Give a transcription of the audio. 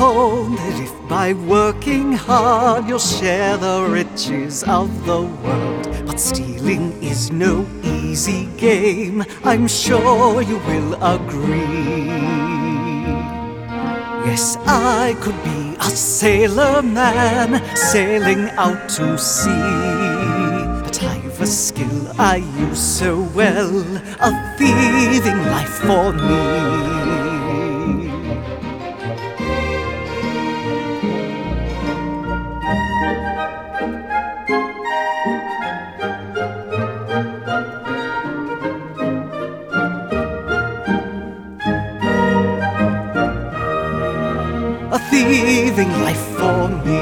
told that if by working hard you'll share the riches of the world. But stealing is no easy game, I'm sure you will agree. Yes, I could be a sailor man sailing out to sea, but I've a skill I use so well, a thieving life for me. A thieving life for me.